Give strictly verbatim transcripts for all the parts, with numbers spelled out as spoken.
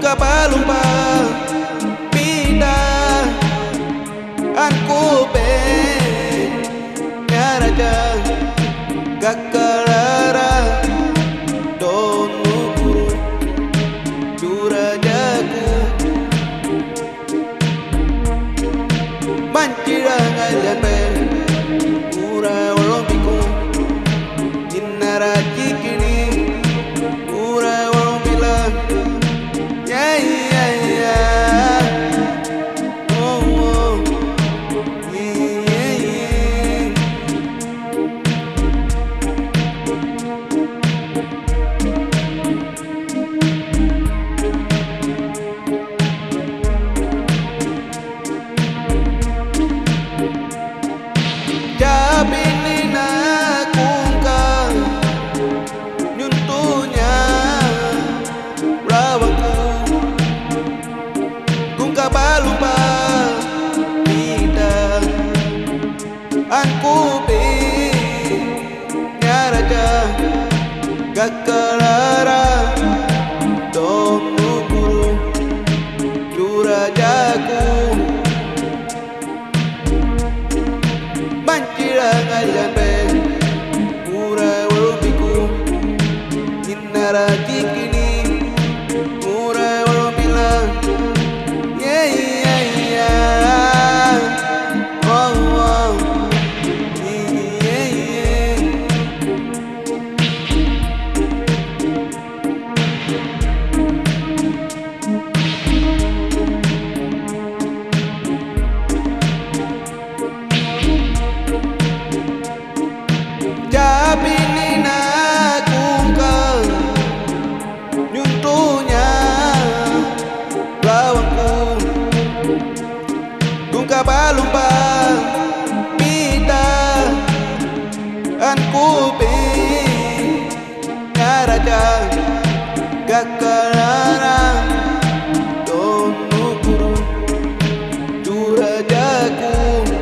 palumpa pida anku pe nyaraja gakalara donu guru jurajaku banjira ngajabe pura olompiku jinara cikini pura olompila yeah yeah yeah oh oh yeah yeah jabinina kungka nyuntunya rawaku kungka palumpa pida anku pe nyaraja gakalara donu guru jurajaku banjira ngajabe pura olompiku jinara cikini pura olompila yeah yeah yeah oh oh yeah yeah jabinina kungka nyuntunya lawanku kungka palumpa pida anku pe nyaraja gakalara donu guru jurajaku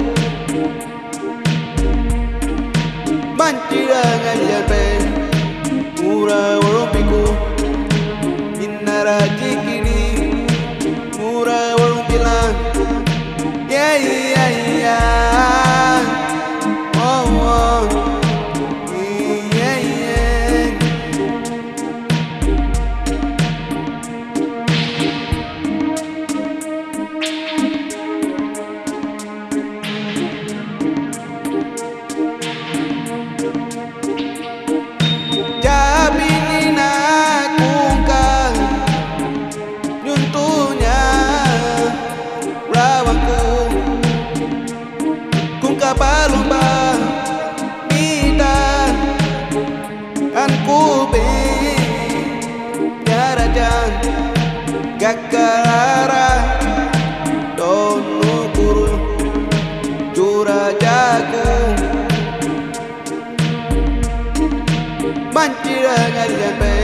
banjira ngajabe pura olompiku jinara cikini pura olompila yeah yeah yeah oh oh yeah yeah jabinina kungka nyuntunya rawaku kungka palumpa pida anku pe nyaraja gakalara donu guru jurajaku banjira ngajabe